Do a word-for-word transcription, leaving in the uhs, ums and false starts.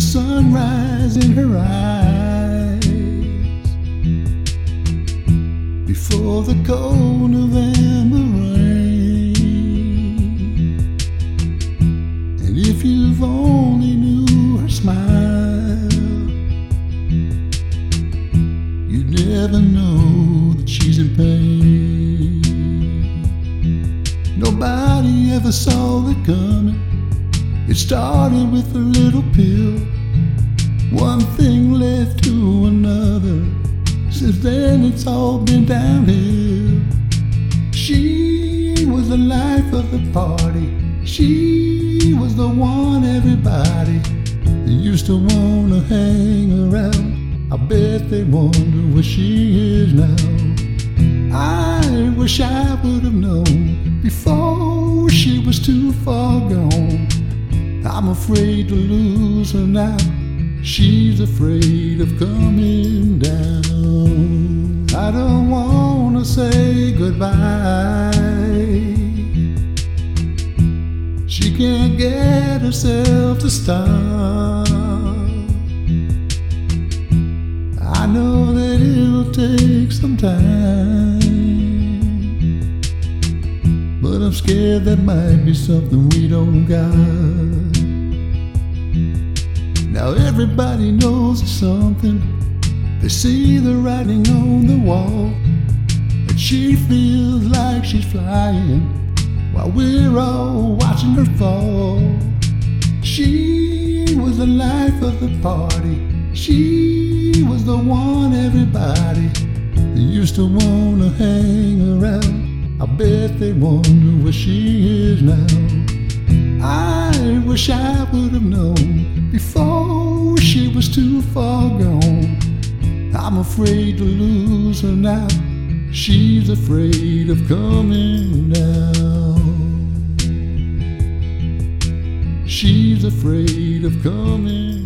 the sunrise in her eyes before the cold November rain. And if you've only knew her smile, you'd never know that she's in pain. Nobody ever saw it coming. It started with a little pill. One thing led to another. Since then it's all been downhill. She was the life of the party. She was the one everybody used to wanna hang around. I bet they wonder where she is now. I wish I would have known before she was too far gone. I'm afraid to lose her now. She's afraid of coming down. I don't wanna say goodbye. She can't get herself to stop. I know that it'll take some time, but I'm scared that might be something we don't got. Now everybody knows something. They see the writing on the wall, and she feels like she's flying while we're all watching her fall. She was the life of the party. She was the one everybody used to wanna hang around. I bet they wonder where she is now. I wish I would have known before she was too far gone. I'm afraid to lose her now. She's afraid of coming down. She's afraid of coming